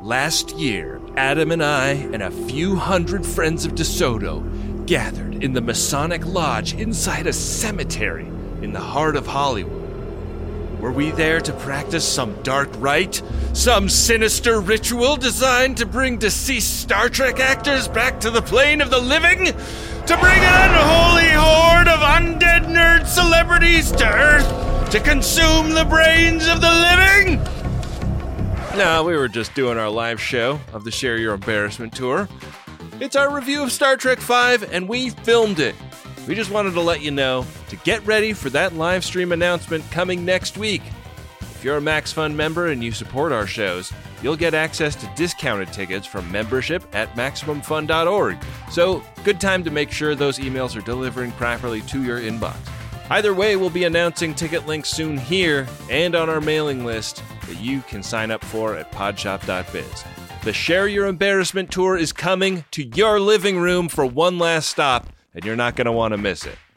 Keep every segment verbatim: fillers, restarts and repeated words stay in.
Last year, Adam and I and a few hundred friends of DeSoto gathered in the Masonic Lodge inside a cemetery in the heart of Hollywood. Were we there to practice some dark rite? Some sinister ritual designed to bring deceased Star Trek actors back to the plane of the living? To bring an unholy horde of undead nerd celebrities to Earth to consume the brains of the living? No, we were just doing our live show of the Share Your Embarrassment tour. It's our review of Star Trek five, and we filmed it. We just wanted to let you know to get ready for that live stream announcement coming next week. If you're a MaxFun member and you support our shows, you'll get access to discounted tickets from membership at Maximum Fun dot org. So, good time to make sure those emails are delivering properly to your inbox. Either way, we'll be announcing ticket links soon here and on our mailing list that you can sign up for at podshop dot biz. The Share Your Embarrassment tour is coming to your living room for one last stop, and you're not going to want to miss it.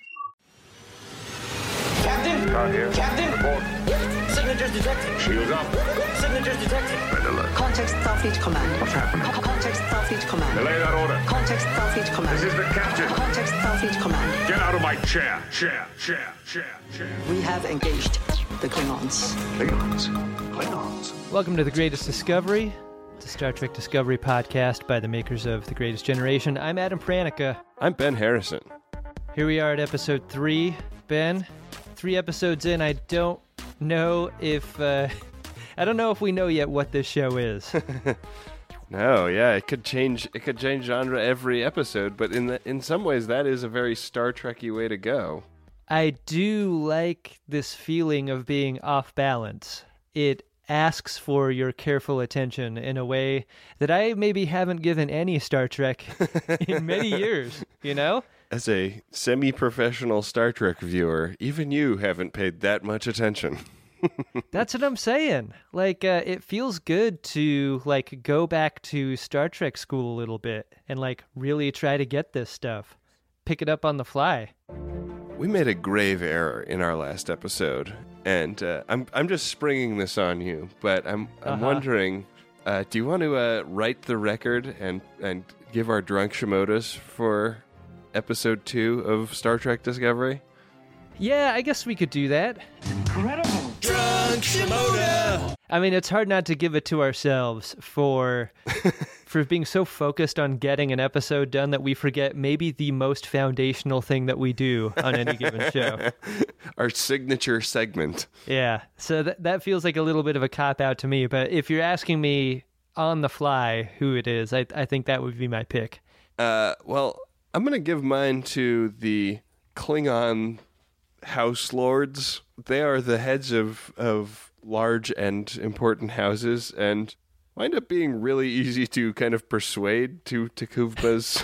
Captain! Not here. Captain! Report. Signatures detected. Shields up. Signatures detected. Red alert. Context Starfleet Command. What's happening? Co- Context Starfleet Command. Delay that order. Context Starfleet Command. This is the captain. Context Starfleet Command. Get out of my chair. Chair, chair, chair, chair. We have engaged the Klingons. Klingons. Klingons. Welcome to The Greatest Discovery. It's a Star Trek Discovery podcast by the makers of The Greatest Generation. I'm Adam Pranica. I'm Ben Harrison. Here we are at episode three. Ben, three episodes in, I don't know if... Uh, I don't know if we know yet what this show is. No, yeah, it could change. It could change genre every episode, but in the, in some ways, that is a very Star Trek-y way to go. I do like this feeling of being off balance. It asks for your careful attention in a way that I maybe haven't given any Star Trek in many years, you know? As a semi-professional Star Trek viewer, even you haven't paid that much attention. That's what I'm saying. Like, uh, it feels good to, like, go back to Star Trek school a little bit and, like, really try to get this stuff. Pick it up on the fly. We made a grave error in our last episode, and uh, I'm I'm just springing this on you, but I'm I'm Uh-huh. wondering, uh, do you want to uh, write the record and, and give our drunk Shimodas for episode two of Star Trek Discovery? Yeah, I guess we could do that. Incredible! Drunk Shimoda! I mean, it's hard not to give it to ourselves for for being so focused on getting an episode done that we forget maybe the most foundational thing that we do on any given show. Our signature segment. Yeah, so that that feels like a little bit of a cop-out to me, but if you're asking me on the fly who it is, I, I think that would be my pick. Uh, well, I'm going to give mine to the Klingon House Lords. They are the heads of, of large and important houses, and wind up being really easy to kind of persuade to Takuvba's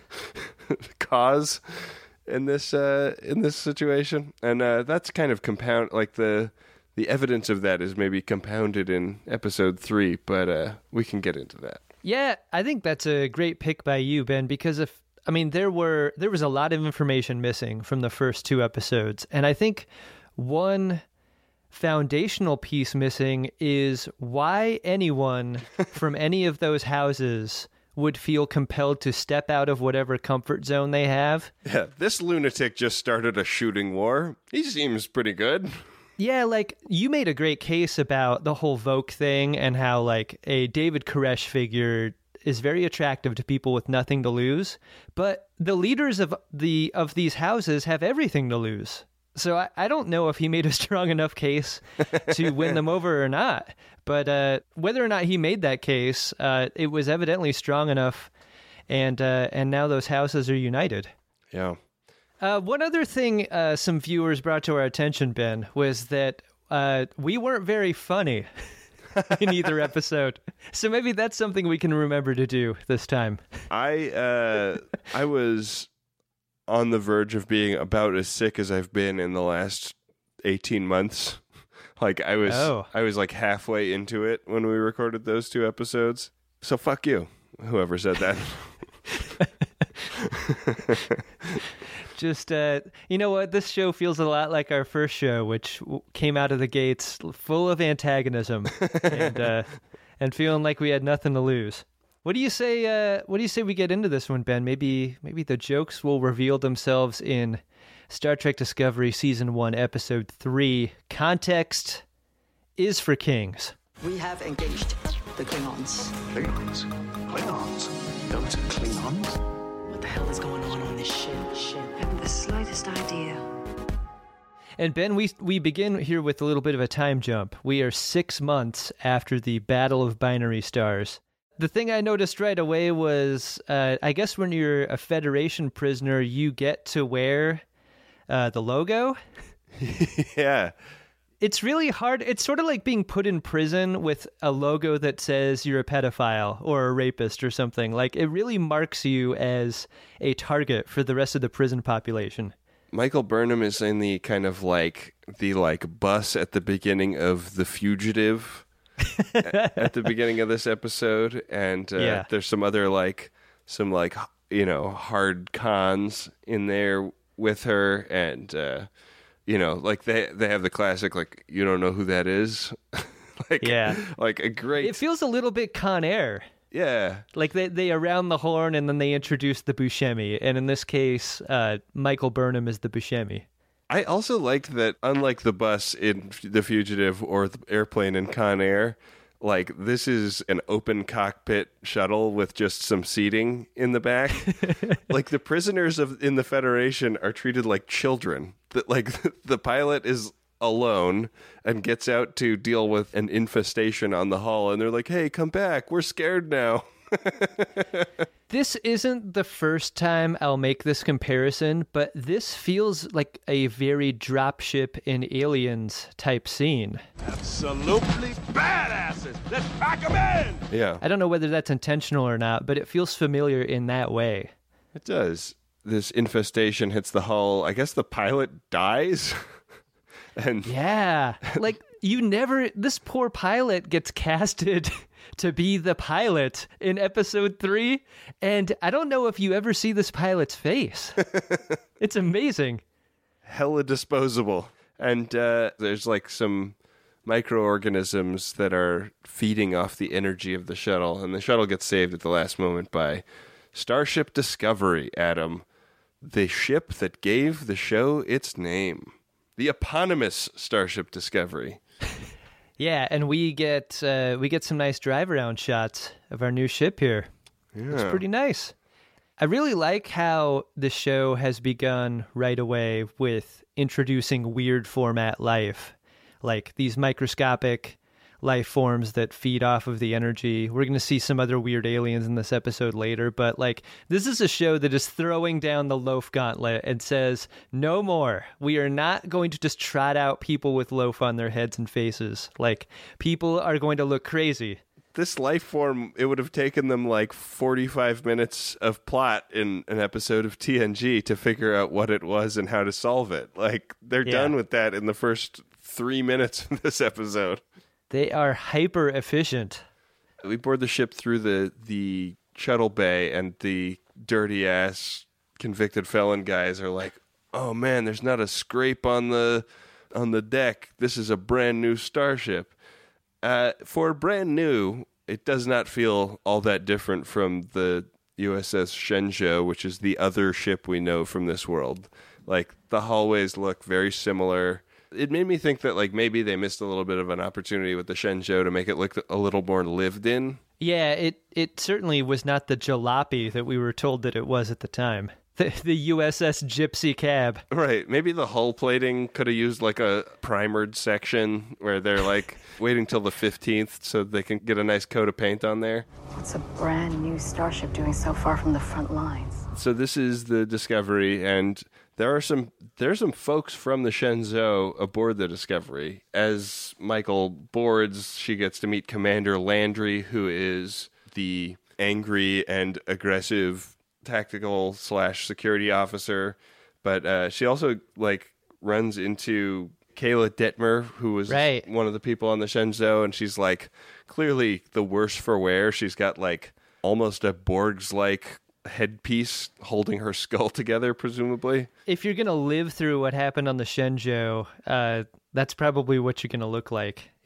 cause in this uh, in this situation. And uh, that's kind of compound, like the the evidence of that is maybe compounded in episode three, but uh, we can get into that. Yeah, I think that's a great pick by you, Ben, because if I mean there were there was a lot of information missing from the first two episodes, and I think one foundational piece missing is why anyone from any of those houses would feel compelled to step out of whatever comfort zone they have. Yeah, this lunatic just started a shooting war. He seems pretty good. Yeah, like, you made a great case about the whole Vogue thing and how, like, a David Koresh figure is very attractive to people with nothing to lose, but the leaders of the of these houses have everything to lose. So I, I don't know if he made a strong enough case to win them over or not, but uh, whether or not he made that case, uh, it was evidently strong enough, and uh, and now those houses are united. Yeah. Uh, one other thing uh, some viewers brought to our attention, Ben, was that uh, we weren't very funny in either episode. So maybe that's something we can remember to do this time. I uh, I was on the verge of being about as sick as I've been in the last eighteen months. Like I was Oh. I was like halfway into it when we recorded those two episodes. So fuck you, whoever said that. Just, uh, you know what? This show feels a lot like our first show, which w- came out of the gates full of antagonism. and uh, and feeling like we had nothing to lose. What do you say? Uh, what do you say we get into this one, Ben? Maybe, maybe the jokes will reveal themselves in Star Trek Discovery Season One, Episode Three. Context is for kings. We have engaged the Klingons. Klingons? Klingons? Those are Klingons? What the hell is going on on this ship? Ship. I haven't the slightest idea. And Ben, we we begin here with a little bit of a time jump. We are six months after the Battle of Binary Stars. The thing I noticed right away was, uh, I guess when you're a Federation prisoner, you get to wear uh, the logo. Yeah. It's really hard. It's sort of like being put in prison with a logo that says you're a pedophile or a rapist or something. Like, it really marks you as a target for the rest of the prison population. Michael Burnham is in the kind of like the like bus at the beginning of The Fugitive at the beginning of this episode, and uh, Yeah. there's some other like some like you know hard cons in there with her, and uh, you know like they they have the classic like you don't know who that is, like Yeah. like a great It feels a little bit Con Air. yeah. Like they, they around the horn and then they introduce the Buscemi. And in this case, uh, Michael Burnham is the Buscemi. I also like that, unlike the bus in The Fugitive or the airplane in Con Air, like this is an open cockpit shuttle with just some seating in the back. Like the prisoners of in the Federation are treated like children. That like the pilot is alone and gets out to deal with an infestation on the hull, and they're like, "Hey, come back! We're scared now." This isn't the first time I'll make this comparison, but this feels like a very dropship in Aliens type scene. Absolutely badasses! Let's pack them in! Yeah, I don't know whether that's intentional or not, but it feels familiar in that way. it does. This infestation hits the hull. I guess the pilot dies. And Yeah, like you never, this poor pilot gets casted to be the pilot in episode three, and I don't know if you ever see this pilot's face. It's amazing. hella disposable. And uh, there's like some microorganisms that are feeding off the energy of the shuttle, and the shuttle gets saved at the last moment by Starship Discovery, Adam, the ship that gave the show its name. The eponymous Starship Discovery. Yeah, and we get uh, we get some nice drive around shots of our new ship here. It's Yeah. pretty nice. I really like how the show has begun right away with introducing weird format life, like these microscopic life forms that feed off of the energy. We're going to see some other weird aliens in this episode later, but like this is a show that is throwing down the loaf gauntlet and says, no more. We are not going to just trot out people with loaf on their heads and faces. Like people are going to look crazy. This life form, it would have taken them like forty-five minutes of plot in an episode of T N G to figure out what it was and how to solve it. Like, they're Yeah. done with that in the first three minutes of this episode. They are hyper efficient. We board the ship through the, the shuttle bay, and the dirty-ass convicted felon guys are like, oh man, there's not a scrape on the on the deck. This is a brand new starship. Uh, for brand new, it does not feel all that different from the U S S Shenzhou, which is the other ship we know from this world. Like, the hallways look very similar. It made me think that, like, maybe they missed a little bit of an opportunity with the Shenzhou to make it look a little more lived in. Yeah, it, it certainly was not the jalopy that we were told that it was at the time. The, the U S S Gypsy Cab. Right. Maybe the hull plating could have used, like, a primered section where they're, like, waiting till the fifteenth so they can get a nice coat of paint on there. What's a brand new starship doing so far from the front lines? So this is the Discovery, and there are some there are some folks from the Shenzhou aboard the Discovery. As Michael boards, she gets to meet Commander Landry, who is the angry and aggressive tactical slash security officer. But uh, she also like runs into Kayla Detmer, who was Right. one of the people on the Shenzhou, and she's like clearly the worse for wear. She's got like almost a Borg's like headpiece holding her skull together, presumably. If you're going to live through what happened on the Shenzhou, uh, that's probably what you're going to look like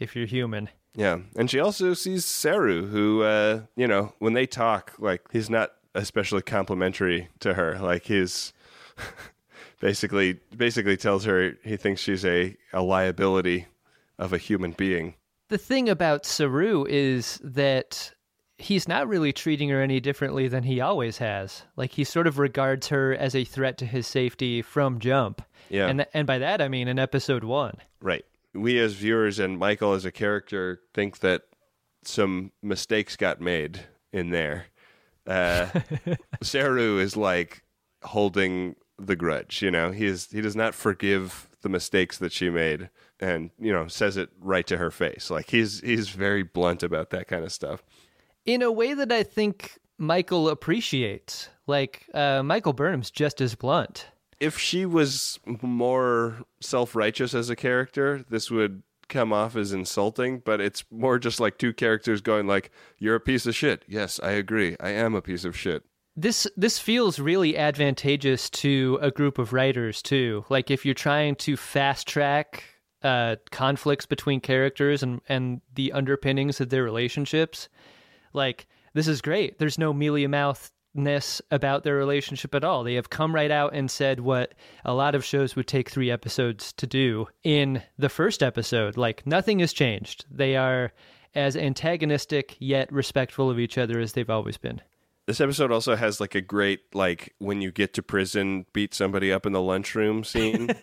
if you're human. Yeah, and she also sees Saru, who, uh, you know, when they talk, like, he's not especially complimentary to her. Like, he's basically basically tells her he thinks she's a, a liability of a human being. The thing about Saru is that he's not really treating her any differently than he always has. Like, he sort of regards her as a threat to his safety from jump. Yeah. And, th- and by that, I mean in episode one. Right. We as viewers and Michael as a character think that some mistakes got made in there. Uh, Saru is like holding the grudge, you know. He is, he does not forgive the mistakes that she made and, you know, says it right to her face. Like, he's he's very blunt about that kind of stuff. In a way that I think Michael appreciates. Like, uh, Michael Burnham's just as blunt. If she was more self-righteous as a character, this would come off as insulting, but it's more just like two characters going like, you're a piece of shit. Yes, I agree. I am a piece of shit. This this feels really advantageous to a group of writers, too. Like, if you're trying to fast-track uh, conflicts between characters and, and the underpinnings of their relationships, like, this is great. There's no mealy-mouthed ness about their relationship at all. They have come right out and said what a lot of shows would take three episodes to do in the first episode. Like, nothing has changed. They are as antagonistic yet respectful of each other as they've always been. This episode also has like a great, like, when you get to prison, beat somebody up in the lunchroom scene.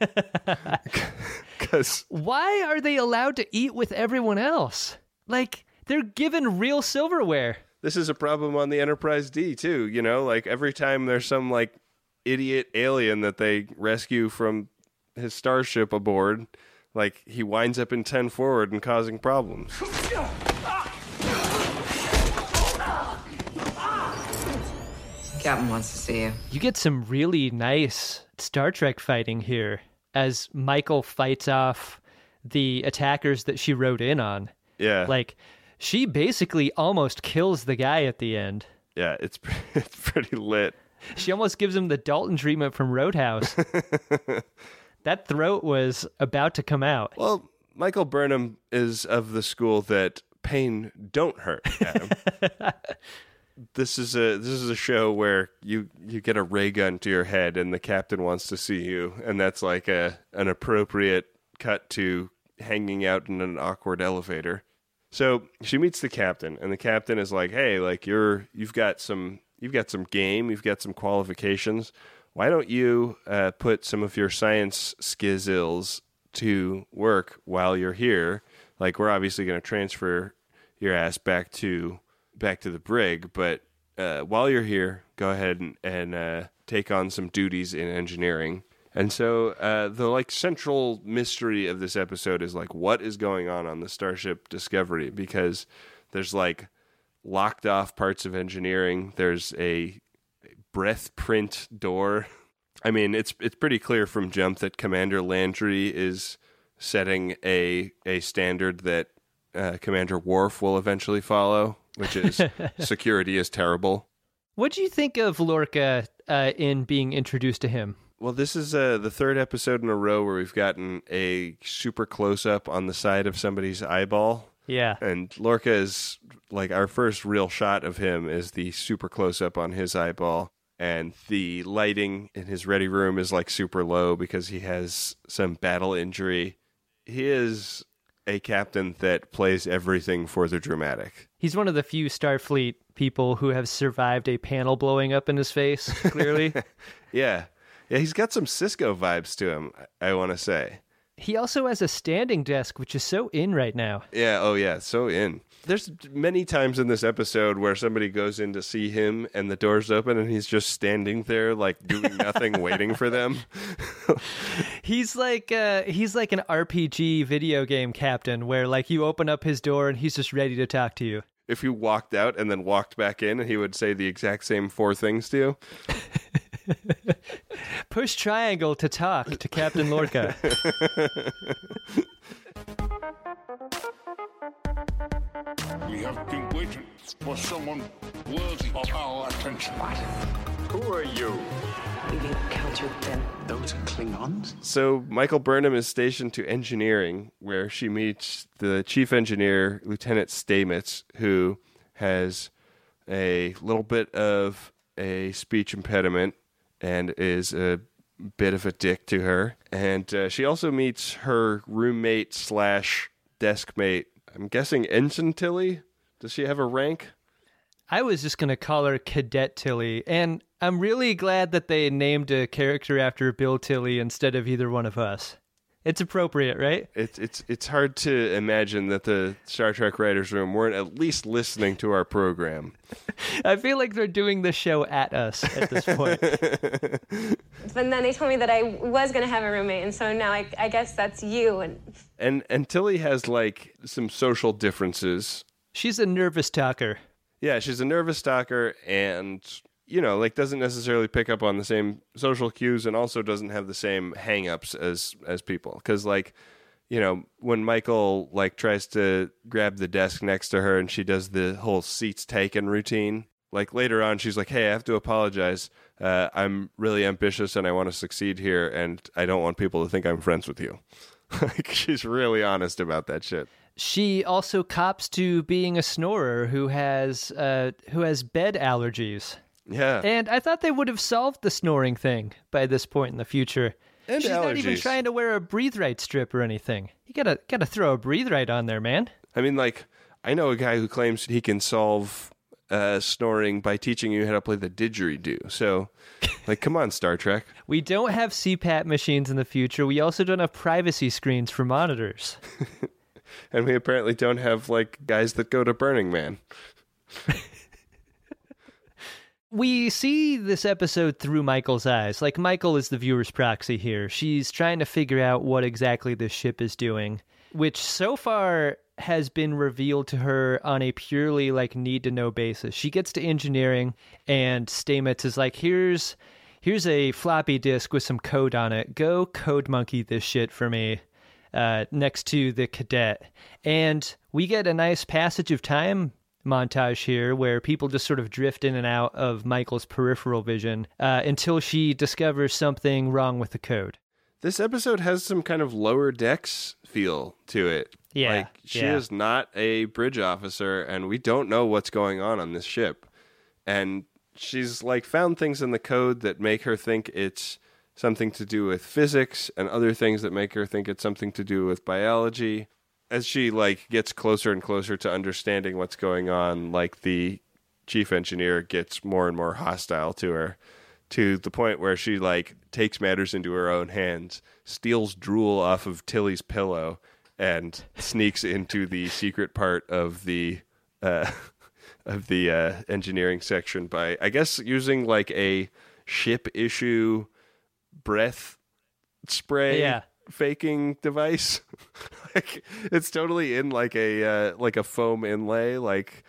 Because why are they allowed to eat with everyone else? Like, they're given real silverware. This is a problem on the Enterprise D, too, you know? Like, every time there's some, like, idiot alien that they rescue from his starship aboard, like, he winds up in ten forward and causing problems. Captain wants to see you. You get some really nice Star Trek fighting here as Michael fights off the attackers that she rode in on. Yeah. Like, she basically almost kills the guy at the end. Yeah, it's, it's pretty lit. She almost gives him the Dalton treatment from Roadhouse. That throat was about to come out. Well, Michael Burnham is of the school that pain don't hurt, Adam. This is a this is a show where you, you get a ray gun to your head and the captain wants to see you, and that's like a an appropriate cut to hanging out in an awkward elevator. So she meets the captain, and the captain is like, "Hey, like you're you've got some you've got some game, you've got some qualifications. Why don't you uh, put some of your science skizzles to work while you're here? Like, we're obviously going to transfer your ass back to back to the brig, but uh, while you're here, go ahead and, and uh, take on some duties in engineering." And so uh, the like central mystery of this episode is like, what is going on on the Starship Discovery? Because there's like locked off parts of engineering. There's a breath print door. I mean, it's it's pretty clear from jump that Commander Landry is setting a a standard that uh, Commander Worf will eventually follow, which is security is terrible. What do you think of Lorca uh, in being introduced to him? Well, this is uh, the third episode in a row where we've gotten a super close-up on the side of somebody's eyeball. Yeah. And Lorca is, like, our first real shot of him is the super close-up on his eyeball. And the lighting in his ready room is, like, super low because he has some battle injury. He is a captain that plays everything for the dramatic. He's one of the few Starfleet people who have survived a panel blowing up in his face, clearly. Yeah. Yeah, he's got some Cisco vibes to him, I want to say. He also has a standing desk, which is so in right now. Yeah, oh yeah, so in. There's many times in this episode where somebody goes in to see him and the door's open and he's just standing there, like, doing nothing, waiting for them. He's like uh, he's like an R P G video game captain where, like, you open up his door and he's just ready to talk to you. If you walked out and then walked back in, he would say the exact same four things to you. Push triangle to talk to Captain Lorca. We have been waiting for someone worthy of our attention. Who are you? leaving a counter then. Those are Klingons? So Michael Burnham is stationed to engineering, where she meets the chief engineer, Lieutenant Stamets, who has a little bit of a speech impediment and is a bit of a dick to her. And uh, she also meets her roommate slash deskmate, I'm guessing Ensign Tilly? Does she have a rank? I was just going to call her Cadet Tilly, and I'm really glad that they named a character after Bill Tilly instead of either one of us. It's appropriate, right? It's it's it's hard to imagine that the Star Trek writers' room weren't at least listening to our program. I feel like they're doing the show at us at this point. But then they told me that I was going to have a roommate, and so now I, I guess that's you. And and and Tilly has like some social differences. She's a nervous talker. Yeah, she's a nervous talker, and you know, like doesn't necessarily pick up on the same social cues, and also doesn't have the same hang-ups as as people. Because like, you know, when Michael like tries to grab the desk next to her, and she does the whole seats taken routine. Like later on, she's like, "Hey, I have to apologize. Uh, I'm really ambitious, and I want to succeed here, and I don't want people to think I'm friends with you." Like she's really honest about that shit. She also cops to being a snorer who has uh, who has bed allergies. Yeah. And I thought they would have solved the snoring thing by this point in the future. And She's allergies. not even trying to wear a breathe right strip or anything. You gotta gotta throw a breathe right on there, man. I mean, like, I know a guy who claims he can solve uh, snoring by teaching you how to play the didgeridoo. So, like, come on, Star Trek. We don't have C PAP machines in the future. We also don't have privacy screens for monitors. And we apparently don't have, like, guys that go to Burning Man. We see this episode through Michael's eyes. Like, Michael is the viewer's proxy here. She's trying to figure out what exactly this ship is doing, which so far has been revealed to her on a purely, like, need-to-know basis. She gets to engineering, and Stamets is like, here's here's a floppy disk with some code on it. Go code monkey this shit for me. Uh, next to the cadet. And we get a nice passage of time montage here where people just sort of drift in and out of Michael's peripheral vision uh, until she discovers something wrong with the code. This episode has some kind of Lower Decks feel to it. Yeah. Like, she yeah. is not a bridge officer, and we don't know what's going on on this ship. And she's, like, found things in the code that make her think it's something to do with physics, and other things that make her think it's something to do with biology. As she like gets closer and closer to understanding what's going on, like the chief engineer gets more and more hostile to her, to the point where she like takes matters into her own hands, steals drool off of Tilly's pillow, and sneaks into the secret part of the uh, of the uh, engineering section by, I guess, using like a ship issue breath spray yeah. faking device. Like it's totally in like a uh, like a foam inlay. Like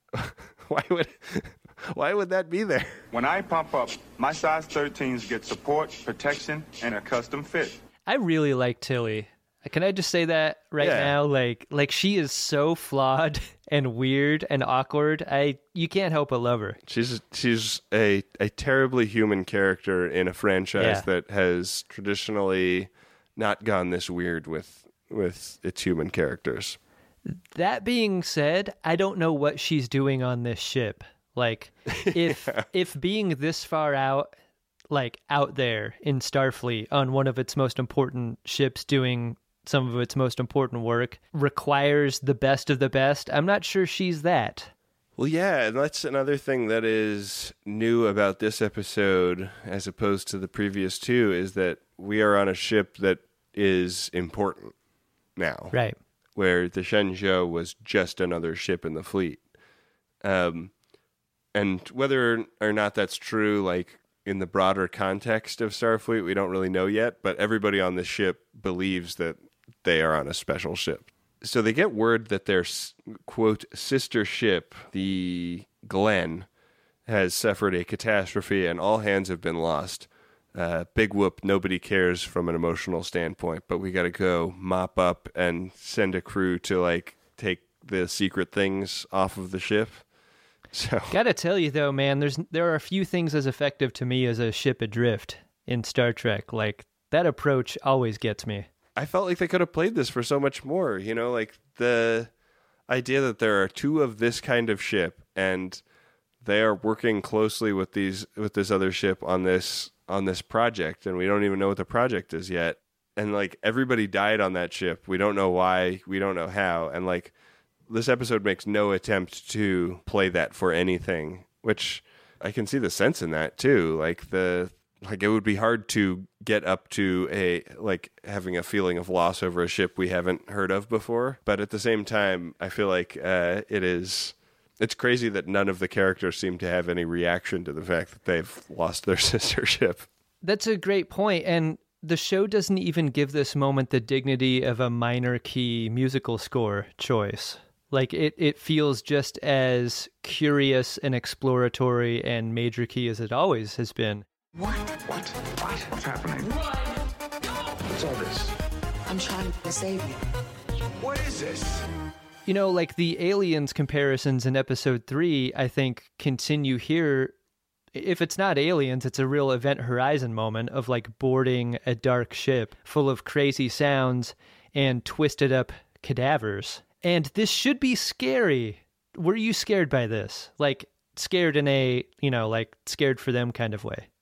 why would why would that be there? When I pump up, my size thirteens get support, protection, and a custom fit. I really like Tilly. Can I just say that right Yeah. now? Like, like she is so flawed and weird and awkward. I you can't help but love her. She's she's a, a terribly human character in a franchise Yeah. that has traditionally not gone this weird with with its human characters. That being said, I don't know what she's doing on this ship. Like, if Yeah. if being this far out, like out there in Starfleet on one of its most important ships doing some of its most important work requires the best of the best, I'm not sure she's that. Well, yeah, and that's another thing that is new about this episode as opposed to the previous two, is that we are on a ship that is important now. Right. Where the Shenzhou was just another ship in the fleet. Um, and whether or not that's true, like, in the broader context of Starfleet, we don't really know yet, but everybody on this ship believes that they are on a special ship. So they get word that their, quote, sister ship, the Glenn, has suffered a catastrophe and all hands have been lost. Uh, big whoop, nobody cares from an emotional standpoint, but we got to go mop up and send a crew to, like, take the secret things off of the ship. So Gotta tell you though, man, there's there are a few things as effective to me as a ship adrift in Star Trek. Like, that approach always gets me. I felt like they could have played this for so much more, you know, like the idea that there are two of this kind of ship and they are working closely with these with this other ship on this on this project, and we don't even know what the project is yet. And like everybody died on that ship. We don't know why, we don't know how. And like this episode makes no attempt to play that for anything, which I can see the sense in that too. Like the like it would be hard to get up to a like having a feeling of loss over a ship we haven't heard of before. But at the same time, I feel like uh, it is it's crazy that none of the characters seem to have any reaction to the fact that they've lost their sister ship. That's a great point, and the show doesn't even give this moment the dignity of a minor key musical score choice. Like, it, it feels just as curious and exploratory and major key as it always has been. What? What? What? What's happening? What's all this? I'm trying to save you. What is this? You know, like the aliens comparisons in episode three, I think, continue here. If it's not aliens, it's a real Event Horizon moment of like boarding a dark ship full of crazy sounds and twisted up cadavers. And this should be scary. Were you scared by this? Like, scared in a, you know, like scared for them kind of way?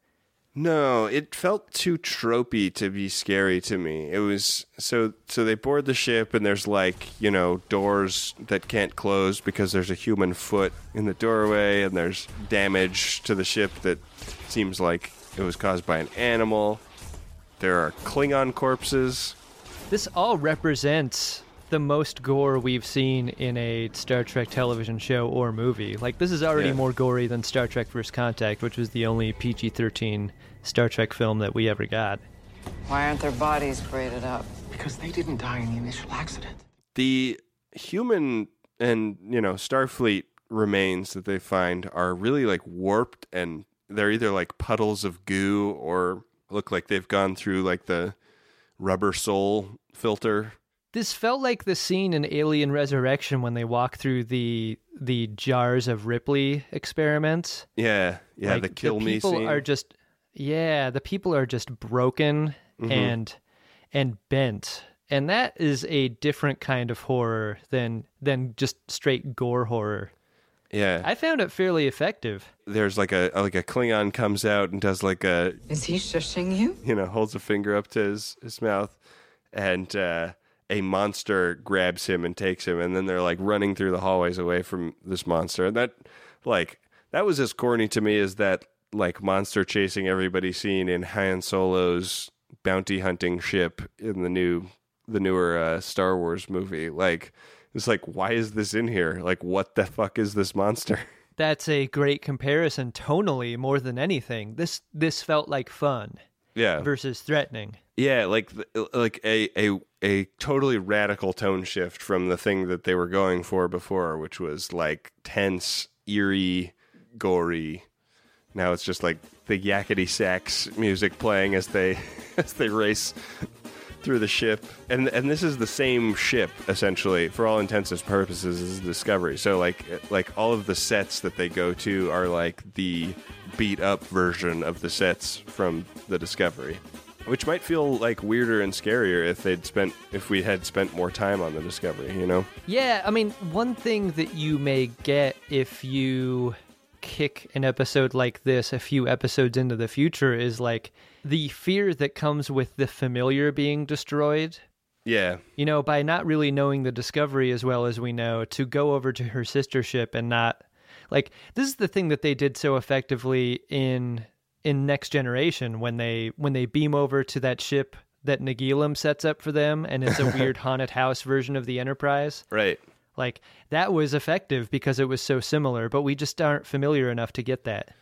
No, it felt too tropey to be scary to me. It was so so they board the ship and there's like, you know, doors that can't close because there's a human foot in the doorway, and there's damage to the ship that seems like it was caused by an animal. There are Klingon corpses. This all represents the most gore we've seen in a Star Trek television show or movie. Like, this is already Yeah. more gory than Star Trek First Contact, which was the only P G thirteen Star Trek film that we ever got. Why aren't their bodies braided up? Because they didn't die in the initial accident. The human and, you know, Starfleet remains that they find are really like warped, and they're either like puddles of goo or look like they've gone through like the rubber sole filter. This felt like the scene in Alien Resurrection when they walk through the the jars of Ripley experiments. Yeah, yeah, Like, the kill the me people scene. are just yeah, the people are just broken Mhm. and and bent. And that is a different kind of horror than than just straight gore horror. Yeah. I found it fairly effective. There's like a like a Klingon comes out and does like a Is he shushing you? you know, holds a finger up to his, his mouth, and uh a monster grabs him and takes him, and then they're like running through the hallways away from this monster. And that like that was as corny to me as that like monster chasing everybody scene in Han Solo's bounty hunting ship in the new the newer uh, Star Wars movie. Like, it's like, why is this in here? Like, what the fuck is this monster? That's a great comparison tonally more than anything. This this felt like fun. Yeah. Versus threatening. Yeah, like like a, a a totally radical tone shift from the thing that they were going for before, which was like tense, eerie, gory. Now it's just like the yakety sax music playing as they as they race through the ship. And and this is the same ship essentially for all intents and purposes as Discovery. So like like all of the sets that they go to are like the beat up version of the sets from the Discovery, which might feel like weirder and scarier if they'd spent if we had spent more time on the Discovery, you know? Yeah, I mean, one thing that you may get if you kick an episode like this a few episodes into the future is like the fear that comes with the familiar being destroyed. Yeah. You know, by not really knowing the Discovery as well as we know, to go over to her sister ship and not like, this is the thing that they did so effectively in in Next Generation when they when they beam over to that ship that Nagilum sets up for them, and it's a weird haunted house version of the Enterprise. Right. Like, that was effective because it was so similar, but we just aren't familiar enough to get that.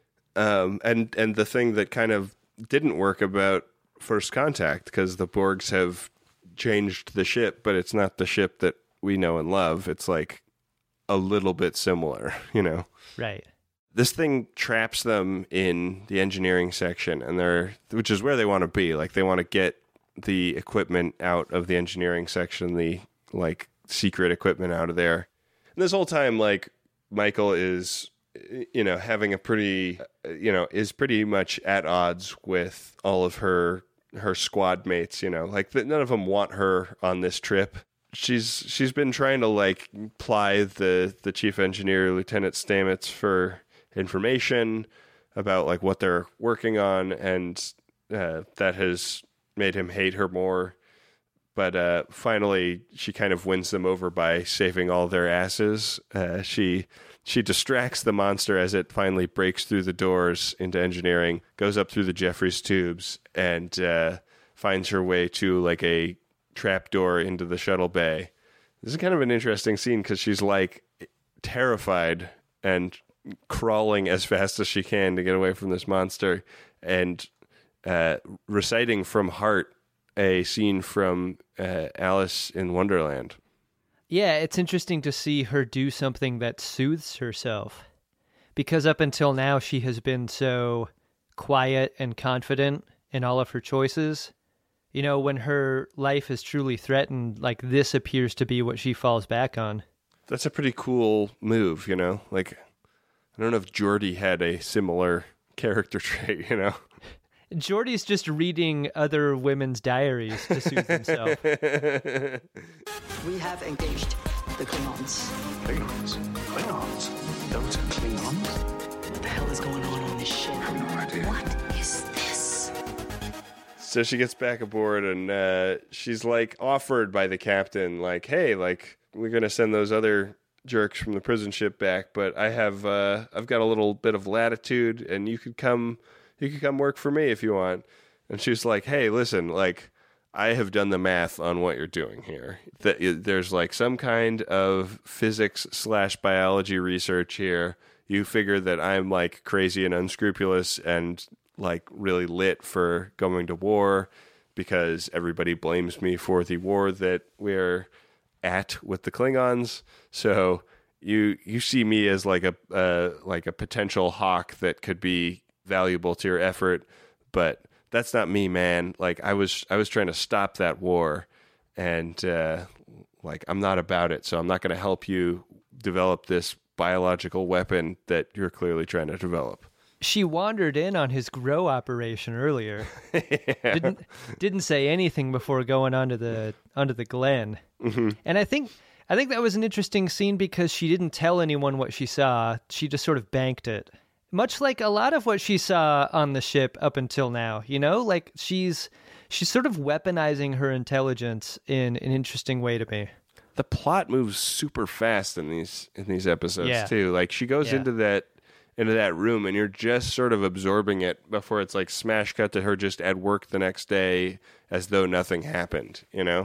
Um, and and the thing that kind of didn't work about First Contact, because the Borgs have changed the ship, but it's not the ship that we know and love. It's like a little bit similar, you know? Right. This thing traps them in the engineering section, and they're which is where they want to be. Like, they want to get the equipment out of the engineering section, the like secret equipment out of there. And this whole time, like, Michael is, you know, having a pretty, you know, is pretty much at odds with all of her her squad mates, you know, like none of them want her on this trip. She's she's been trying to like ply the the chief engineer, Lieutenant Stamets, for information about like what they're working on, and uh, that has made him hate her more. But uh, finally, she kind of wins them over by saving all their asses. Uh, she she distracts the monster as it finally breaks through the doors into engineering, goes up through the Jeffries tubes, and uh, finds her way to like a trapdoor into the shuttle bay. This is kind of an interesting scene because she's like terrified and crawling as fast as she can to get away from this monster, and uh, reciting from heart a scene from uh, Alice in Wonderland. Yeah, it's interesting to see her do something that soothes herself, because up until now she has been so quiet and confident in all of her choices. You know, when her life is truly threatened, like this appears to be what she falls back on. That's a pretty cool move, you know? Like, I don't know if Geordi had a similar character trait, you know? Geordi's just reading other women's diaries to soothe himself. We have engaged the Klingons. Klingons? Klingons? Those are Klingons? What the hell is going on on this ship? I have no idea. What is this? So she gets back aboard, and uh, she's like offered by the captain, like, hey, like, we're going to send those other jerks from the prison ship back, but I have, uh, I've got a little bit of latitude, and you could come, you could come work for me if you want. And she's like, hey, listen, like, I have done the math on what you're doing here. That there's like some kind of physics slash biology research here. You figure that I'm like crazy and unscrupulous and like really lit for going to war because everybody blames me for the war that we're at with the Klingons. So you you see me as like a uh, like a potential hawk that could be valuable to your effort, but that's not me, man. Like I was I was trying to stop that war, and uh, like I'm not about it. So I'm not going to help you develop this biological weapon that you're clearly trying to develop. She wandered in on his grow operation earlier. yeah. Didn't didn't say anything before going onto the onto the Glen. Mm-hmm. And I think I think that was an interesting scene because she didn't tell anyone what she saw. She just sort of banked it. Much like a lot of what she saw on the ship up until now, you know, like she's she's sort of weaponizing her intelligence in an interesting way to me. The plot moves super fast in these in these episodes yeah. too. Like she goes yeah. into that into that room and you're just sort of absorbing it before it's like smash cut to her just at work the next day as though nothing happened, you know?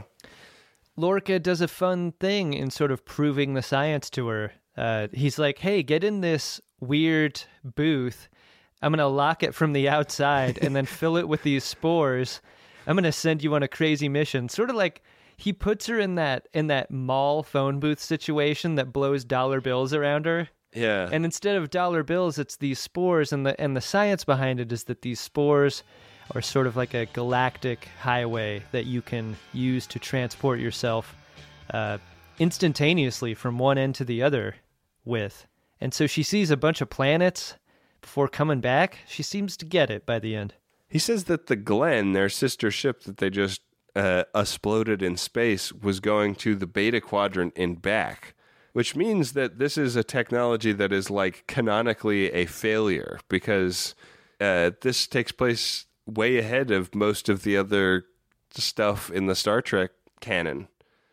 Lorca does a fun thing in sort of proving the science to her. Uh, he's like, hey, get in this weird booth. I'm going to lock it from the outside and then fill it with these spores. I'm going to send you on a crazy mission. Sort of like he puts her in that in that mall phone booth situation that blows dollar bills around her. Yeah. And instead of dollar bills, it's these spores, and the and the science behind it is that these spores are sort of like a galactic highway that you can use to transport yourself uh, instantaneously from one end to the other with. And so she sees a bunch of planets before coming back. She seems to get it by the end. He says that the Glen, their sister ship that they just uh, exploded in space, was going to the Beta Quadrant and back, which means that this is a technology that is like canonically a failure because uh, this takes place way ahead of most of the other stuff in the Star Trek canon.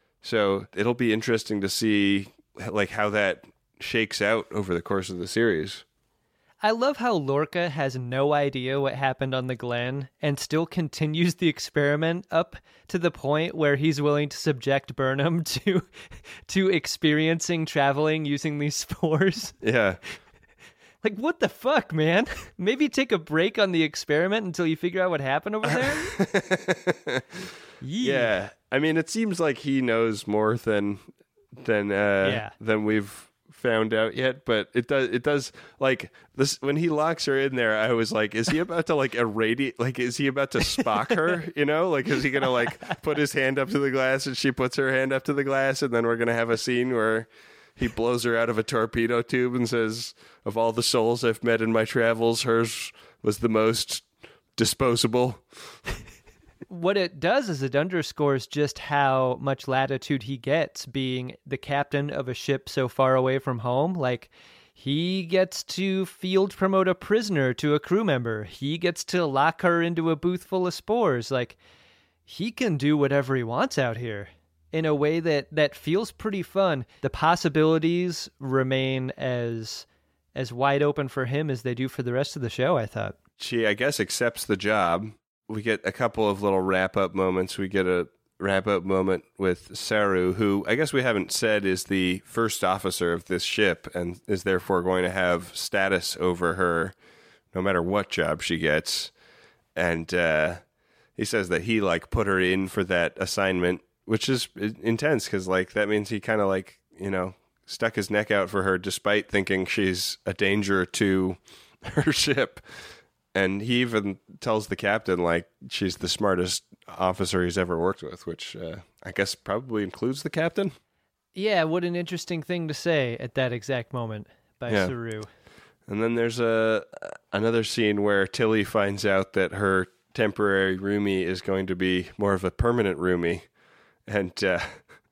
So it'll be interesting to see like how that shakes out over the course of the series. I love how Lorca has no idea what happened on the Glen and still continues the experiment up to the point where he's willing to subject Burnham to to experiencing traveling using these spores. Yeah. Like, what the fuck, man? Maybe take a break on the experiment until you figure out what happened over there? Yeah. I mean, it seems like he knows more than than uh, yeah. than we've found out yet, but it does it does like this when he locks her in there. I was like, is he about to like irradiate, like is he about to Spock her, you know, like is he gonna like put his hand up to the glass and she puts her hand up to the glass and then we're gonna have a scene where he blows her out of a torpedo tube and says, of all the souls I've met in my travels, hers was the most disposable. What it does is it underscores just how much latitude he gets being the captain of a ship so far away from home. Like, he gets to field promote a prisoner to a crew member. He gets to lock her into a booth full of spores. Like, he can do whatever he wants out here in a way that, that feels pretty fun. The possibilities remain as as wide open for him as they do for the rest of the show, I thought. She, I guess, accepts the job. We get a couple of little wrap-up moments. We get a wrap-up moment with Saru, who I guess we haven't said is the first officer of this ship and is therefore going to have status over her no matter what job she gets. And uh, he says that he, like, put her in for that assignment, which is intense because, like, that means he kind of, like, you know, stuck his neck out for her despite thinking she's a danger to her ship. And he even tells the captain, like, she's the smartest officer he's ever worked with, which uh, I guess probably includes the captain. Yeah, what an interesting thing to say at that exact moment by yeah. Saru. And then there's a another scene where Tilly finds out that her temporary roomie is going to be more of a permanent roomie. And uh,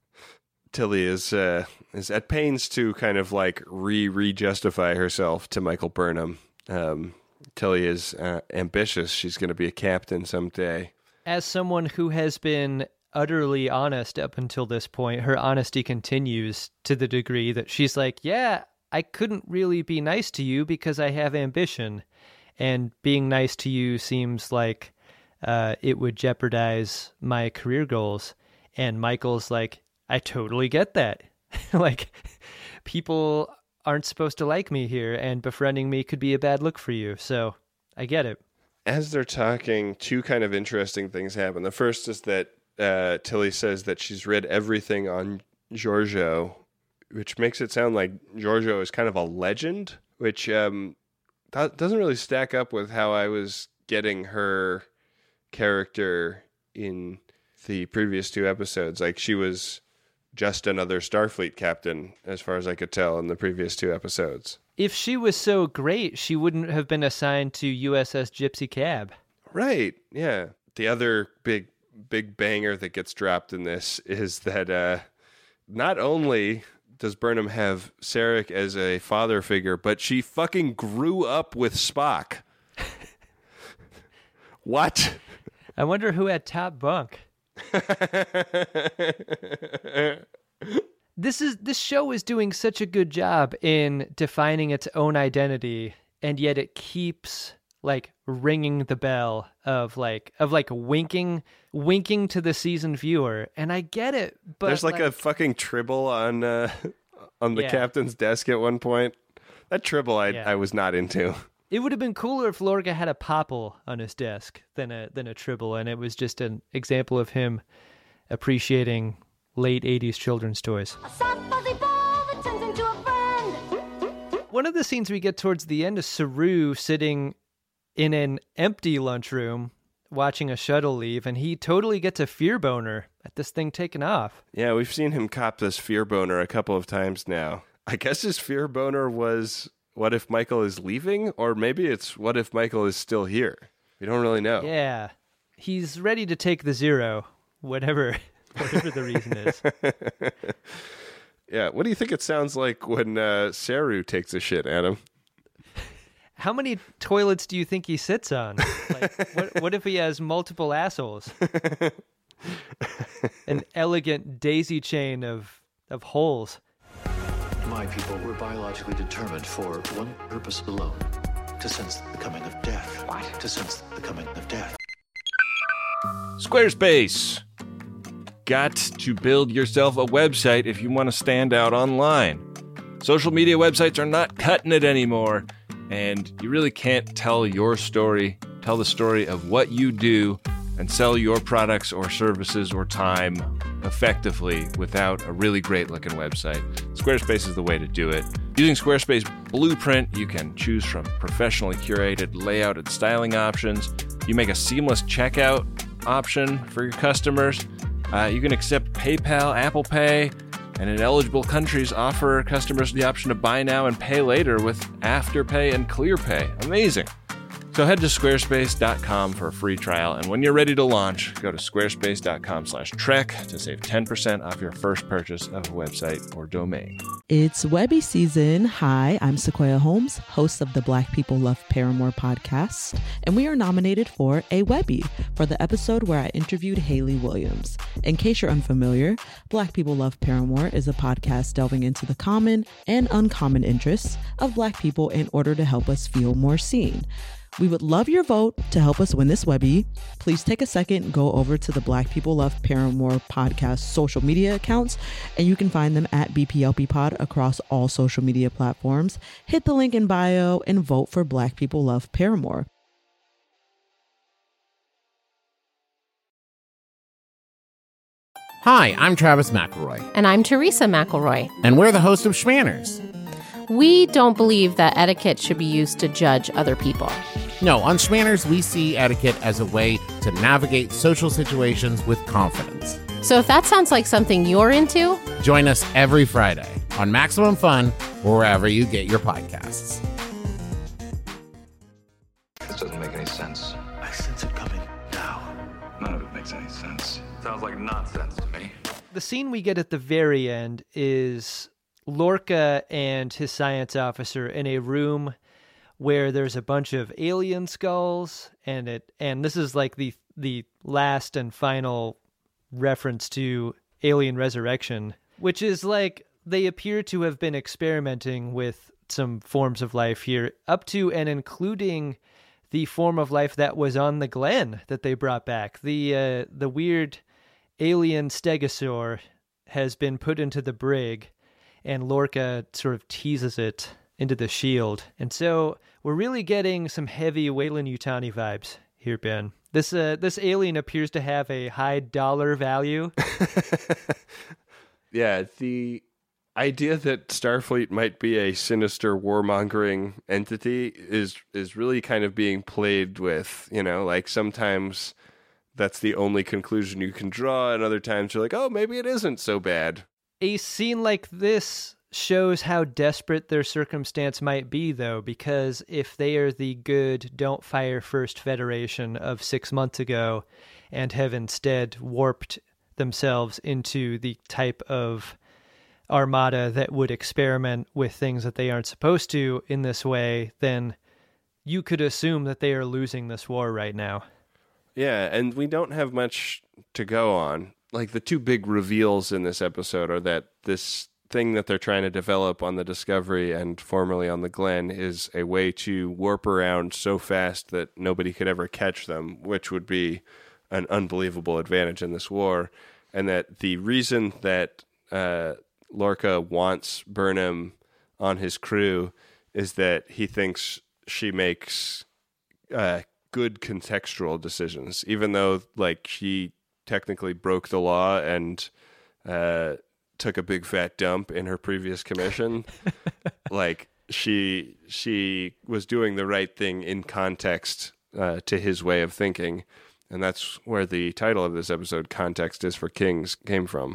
Tilly is uh, is at pains to kind of, like, re-re-justify herself to Michael Burnham. Um Tilly is uh, ambitious. She's going to be a captain someday. As someone who has been utterly honest up until this point, her honesty continues to the degree that she's like, yeah, I couldn't really be nice to you because I have ambition. And being nice to you seems like uh, it would jeopardize my career goals. And Michael's like, I totally get that. Like, people aren't supposed to like me here, and befriending me could be a bad look for you. So I get it. As they're talking, two kind of interesting things happen. The first is that uh, Tilly says that she's read everything on Giorgio, which makes it sound like Giorgio is kind of a legend, which um, th- doesn't really stack up with how I was getting her character in the previous two episodes. Like, she was just another Starfleet captain, as far as I could tell, in the previous two episodes. If she was so great, she wouldn't have been assigned to U S S Gypsy Cab. Right, yeah. The other big, big banger that gets dropped in this is that uh, not only does Burnham have Sarek as a father figure, but she fucking grew up with Spock. What? I wonder who had top bunk. This is this show is doing such a good job in defining its own identity, and yet it keeps, like, ringing the bell of like of like winking winking to the seasoned viewer. And I get it, but there's like, like a fucking tribble on uh, on the yeah. captain's desk at one point. That tribble I Yeah. I was not into. It would have been cooler if Lorca had a popple on his desk than a than a tribble, and it was just an example of him appreciating late eighties children's toys. One of the scenes we get towards the end is Saru sitting in an empty lunchroom watching a shuttle leave, and he totally gets a fear boner at this thing taking off. Yeah, we've seen him cop this fear boner a couple of times now. I guess his fear boner was, what if Michael is leaving? Or maybe it's, what if Michael is still here? We don't really know. Yeah. He's ready to take the zero, whatever whatever the reason is. Yeah, what do you think it sounds like when uh, Saru takes a shit, Adam? How many toilets do you think he sits on? Like, what, what if he has multiple assholes? An elegant daisy chain of, of holes. My people were biologically determined for one purpose alone: to sense the coming of death. What? To sense the coming of death. Squarespace. Got to build yourself a website if you want to stand out online. Social media websites are not cutting it anymore, and you really can't tell your story, tell the story of what you do, and sell your products or services or time effectively without a really great-looking website. Squarespace is the way to do it. Using Squarespace Blueprint, you can choose from professionally curated layout and styling options. You make a seamless checkout option for your customers. Uh, you can accept PayPal, Apple Pay, And in eligible countries, offer customers the option to buy now and pay later with Afterpay and ClearPay. Amazing. So head to squarespace dot com for a free trial, and when you're ready to launch, go to squarespace dot com slash trek to save ten percent off your first purchase of a website or domain. It's Webby season. Hi, I'm Sequoia Holmes, host of the Black People Love Paramore podcast, and we are nominated for a Webby for the episode where I interviewed Hayley Williams. In case you're unfamiliar, Black People Love Paramore is a podcast delving into the common and uncommon interests of Black people in order to help us feel more seen. We would love your vote to help us win this Webby. Please take a second and go over to the Black People Love Paramore podcast social media accounts, and you can find them at B P L P Pod across all social media platforms. Hit the link in bio and vote for Black People Love Paramore. Hi, I'm Travis McElroy. And I'm Teresa McElroy. And we're the host of Schmanners. We don't believe that etiquette should be used to judge other people. No, on Schmanners, we see etiquette as a way to navigate social situations with confidence. So if that sounds like something you're into, join us every Friday on Maximum Fun or wherever you get your podcasts. This doesn't make any sense. I sense it coming now. None of it makes any sense. Sounds like nonsense to me. The scene we get at the very end is Lorca and his science officer in a room where there's a bunch of alien skulls, and it and this is like the the last and final reference to Alien Resurrection, which is like they appear to have been experimenting with some forms of life here, up to and including the form of life that was on the Glen that they brought back. The uh, the weird alien stegosaur has been put into the brig, and Lorca sort of teases it into the shield. And so we're really getting some heavy Weyland-Yutani vibes here, Ben. This uh, this alien appears to have a high dollar value. Yeah, the idea that Starfleet might be a sinister warmongering entity is is really kind of being played with, you know, like sometimes that's the only conclusion you can draw, and other times you're like, oh, maybe it isn't so bad. A scene like this shows how desperate their circumstance might be, though, because if they are the good Don't Fire First Federation of six months ago and have instead warped themselves into the type of armada that would experiment with things that they aren't supposed to in this way, then you could assume that they are losing this war right now. Yeah, and we don't have much to go on. Like, the two big reveals in this episode are that this thing that they're trying to develop on the Discovery and formerly on the Glen is a way to warp around so fast that nobody could ever catch them, which would be an unbelievable advantage in this war. And that the reason that uh, Lorca wants Burnham on his crew is that he thinks she makes uh, good contextual decisions, even though, like, she technically broke the law and uh, took a big fat dump in her previous commission. Like, she she was doing the right thing in context uh, to his way of thinking, and that's where the title of this episode, Context is for Kings, came from.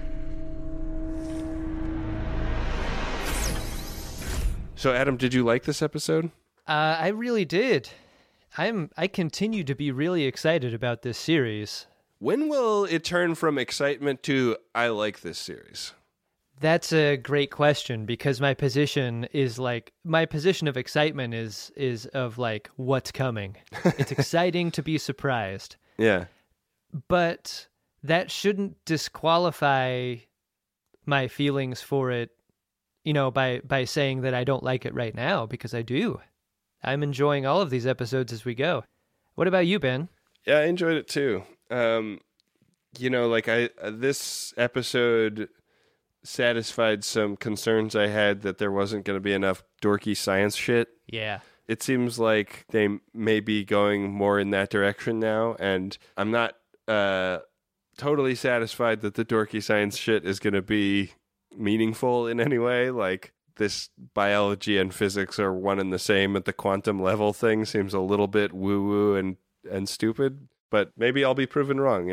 So, Adam, did you like this episode? Uh, I really did. I'm. I continue to be really excited about this series. When will it turn from excitement to I like this series? That's a great question, because my position is like my position of excitement is is of like what's coming. It's exciting to be surprised. Yeah. But that shouldn't disqualify my feelings for it, you know, by by saying that I don't like it right now, because I do. I'm enjoying all of these episodes as we go. What about you, Ben? Yeah, I enjoyed it too. Um, you know, like I uh, this episode satisfied some concerns I had that there wasn't going to be enough dorky science shit. Yeah. It seems like they may be going more in that direction now, and I'm not uh, totally satisfied that the dorky science shit is going to be meaningful in any way. Like, this biology and physics are one and the same at the quantum level thing seems a little bit woo-woo and, and stupid, but maybe I'll be proven wrong, you know?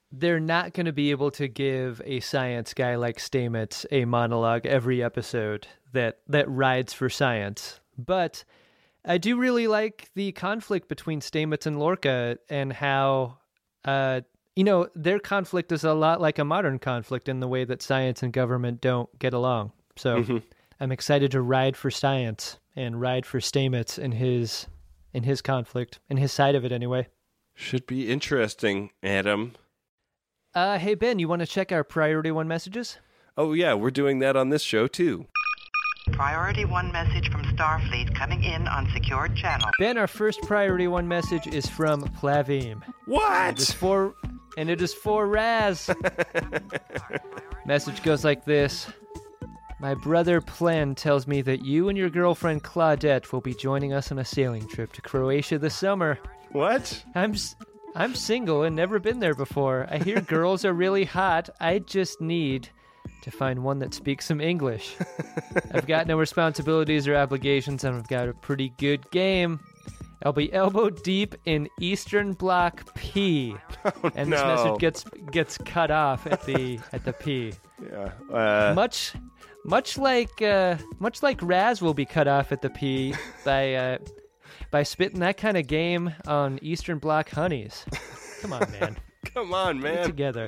they're not going to be able to give a science guy like Stamets a monologue every episode that, that rides for science. But I do really like the conflict between Stamets and Lorca and how, uh, you know, their conflict is a lot like a modern conflict in the way that science and government don't get along. So mm-hmm. I'm excited to ride for science and ride for Stamets in his, in his conflict, in his side of it anyway. Should be interesting, Adam. Uh, hey, Ben, you want to check our Priority One messages? Oh, yeah, we're doing that on this show, too. Priority One message from Starfleet coming in on secured channel. Ben, our first Priority One message is from Plavim. What? And it is for, and it is for Raz. Message goes like this. My brother Plen tells me that you and your girlfriend Claudette will be joining us on a sailing trip to Croatia this summer. What? I'm... S- I'm single and never been there before. I hear girls are really hot. I just need to find one that speaks some English. I've got no responsibilities or obligations, and I've got a pretty good game. I'll be elbow deep in Eastern Bloc P. Oh, and no. this message gets gets cut off at the at the P. Yeah. Uh... Much much like uh, much like Raz will be cut off at the P by uh, by spitting that kind of game on Eastern Bloc honeys. Come on, man. Come on, man. Get together.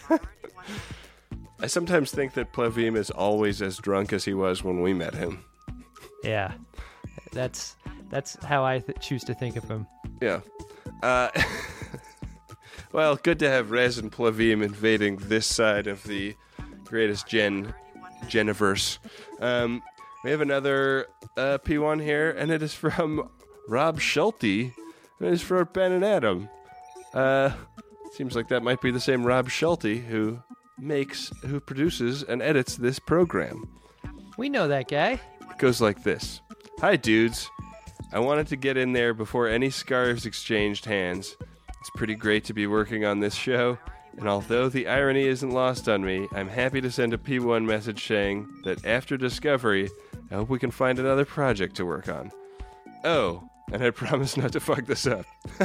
I sometimes think that Plavim is always as drunk as he was when we met him. Yeah. That's that's how I th- choose to think of him. Yeah. Uh, well, good to have Rez and Plavim invading this side of the greatest gen, Geniverse. Um, we have another uh, P one here, and it is from Rob Schulte, and it's for Ben and Adam. Uh, seems like that might be the same Rob Schulte who makes, who produces and edits this program. We know that guy. It goes like this. Hi, dudes. I wanted to get in there before any scarves exchanged hands. It's pretty great to be working on this show, and although the irony isn't lost on me, I'm happy to send a P one message saying that after Discovery, I hope we can find another project to work on. Oh, and I promise not to fuck this up.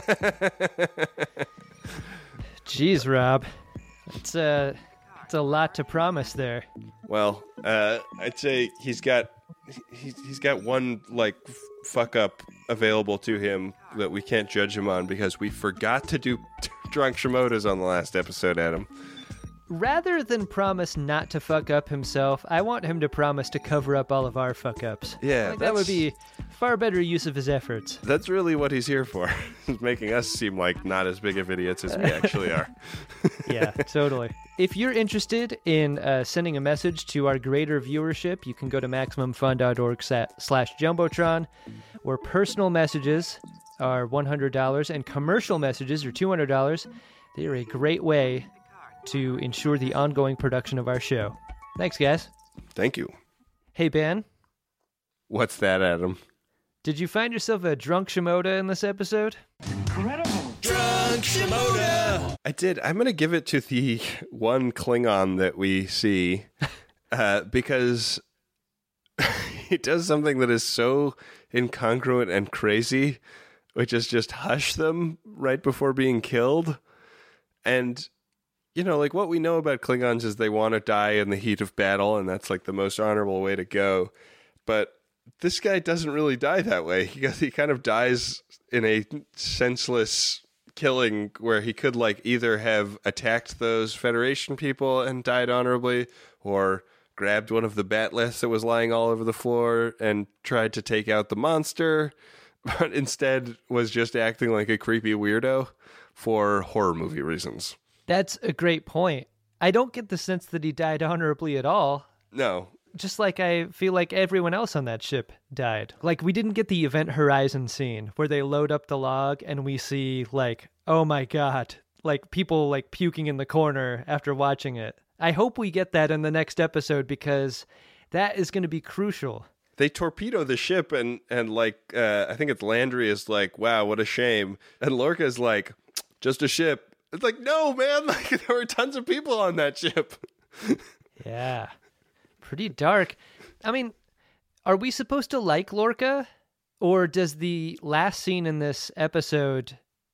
Jeez, Rob. It's, uh, it's a lot to promise there. Well, uh, I'd say he's got he's, he's got one, like, f- fuck up available to him that we can't judge him on because we forgot to do Drunk Shimoda's on the last episode, Adam. Rather than promise not to fuck up himself, I want him to promise to cover up all of our fuck ups. Yeah, like that would be far better use of his efforts. That's really what he's here for. He's making us seem like not as big of idiots as we actually are. Yeah, totally. If you're interested in uh, sending a message to our greater viewership, you can go to maximum fun dot org slash jumbotron, where personal messages are one hundred dollars and commercial messages are two hundred dollars. They are a great way to ensure the ongoing production of our show. Thanks, guys. Thank you. Hey, Ben. What's that, Adam? Did you find yourself a drunk Shimoda in this episode? Incredible. Drunk Shimoda! I did. I'm going to give it to the one Klingon that we see uh, because he does something that is so incongruent and crazy, which is just hush them right before being killed. And you know, like what we know about Klingons is they want to die in the heat of battle, and that's like the most honorable way to go. But this guy doesn't really die that way. He he kind of dies in a senseless killing where he could like either have attacked those Federation people and died honorably, or grabbed one of the batliths that was lying all over the floor and tried to take out the monster, but instead was just acting like a creepy weirdo for horror movie reasons. That's a great point. I don't get the sense that he died honorably at all. No. Just like I feel like everyone else on that ship died. Like we didn't get the Event Horizon scene where they load up the log and we see like, oh my God, like people like puking in the corner after watching it. I hope we get that in the next episode because that is going to be crucial. They torpedo the ship and, and like, uh, I think it's Landry is like, wow, what a shame. And Lorca's like, just a ship. It's like, no, man, like there were tons of people on that ship. Yeah. Pretty dark. I mean, are we supposed to like Lorca? Or does the last scene in this episode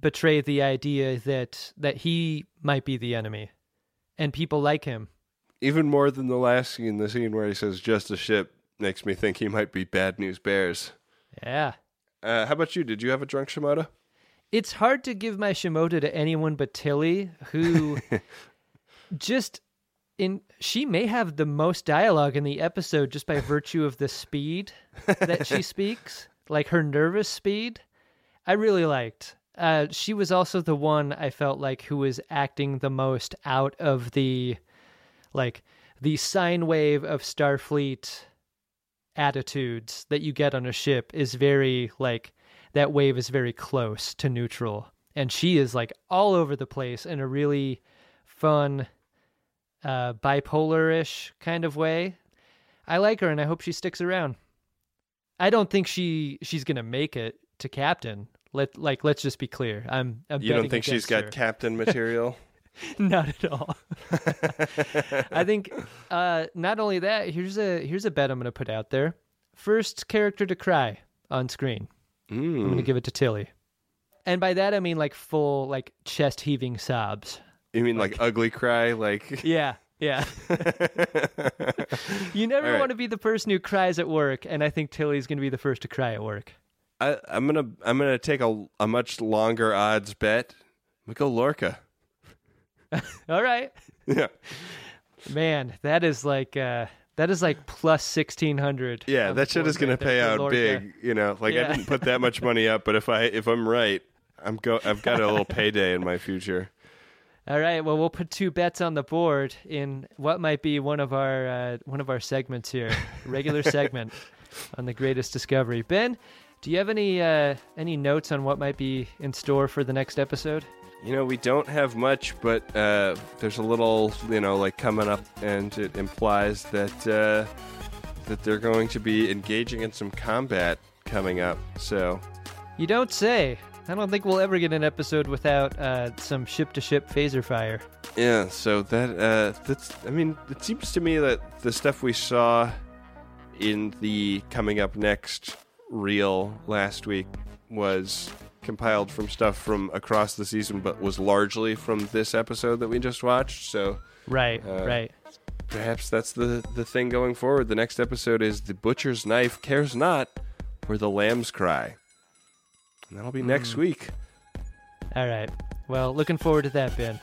betray the idea that that he might be the enemy and people like him. Even more than the last scene, the scene where he says just a ship makes me think he might be Bad News Bears. Yeah. Uh, how about you? Did you have a drunk Shimoda? It's hard to give my Shimoda to anyone but Tilly, who just in she may have the most dialogue in the episode just by virtue of the speed that she speaks, like her nervous speed. I really liked. Uh, she was also the one I felt like who was acting the most out of the, like, the sine wave of Starfleet attitudes that you get on a ship is very, like, that wave is very close to neutral. And she is, like, all over the place in a really fun, uh, bipolar-ish kind of way. I like her, and I hope she sticks around. I don't think she she's going to make it to captain. Let like let's just be clear. I'm, I'm You don't think she's got her. captain material? Not at all. I think uh, not only that. Here's a here's a bet I'm going to put out there. First character to cry on screen. Mm. I'm going to give it to Tilly, and by that I mean like full like chest heaving sobs. You mean like, like ugly cry? Like yeah, yeah. You never right. want to be the person who cries at work, and I think Tilly's going to be the first to cry at work. I, I'm gonna I'm gonna take a a much longer odds bet. I'm gonna go Lorca. All right. Yeah. Man, that is like uh, that is like plus sixteen hundred. Yeah, that shit is gonna pay out big. You know, like yeah. I didn't put that much money up, but if I if I'm right, I'm go I've got a little payday in my future. All right. Well, we'll put two bets on the board in what might be one of our uh, one of our segments here, regular segment on the Greatest Discovery. Ben, do you have any uh, any notes on what might be in store for the next episode? You know, we don't have much, but uh, there's a little, you know, like coming up, and it implies that uh, that they're going to be engaging in some combat coming up. So, you don't say. I don't think we'll ever get an episode without uh, some ship-to-ship phaser fire. Yeah. So that uh, that's. I mean, it seems to me that the stuff we saw in the coming up next reel last week was compiled from stuff from across the season, but was largely from this episode that we just watched. So right, uh, right. Perhaps that's the the thing going forward. The next episode is The Butcher's Knife Cares Not Where the Lambs Cry, and that'll be mm. next week. All right. Well, looking forward to that, Ben.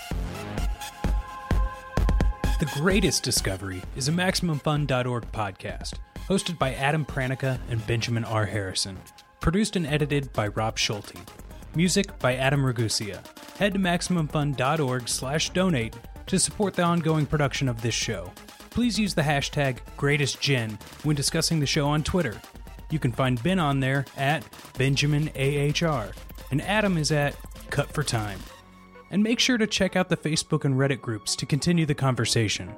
The Greatest Discovery is a Maximum Fun dot org podcast, hosted by Adam Pranica and Benjamin R. Harrison. Produced and edited by Rob Schulte. Music by Adam Ragusia. Head to Maximum Fun dot org slash donate to support the ongoing production of this show. Please use the hashtag GreatestGen when discussing the show on Twitter. You can find Ben on there at Benjamin A H R, and Adam is at Cut for Time. And make sure to check out the Facebook and Reddit groups to continue the conversation.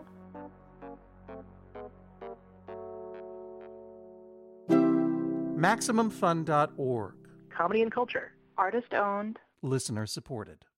Maximum Fun dot org. Comedy and culture. Artist owned. Listener supported.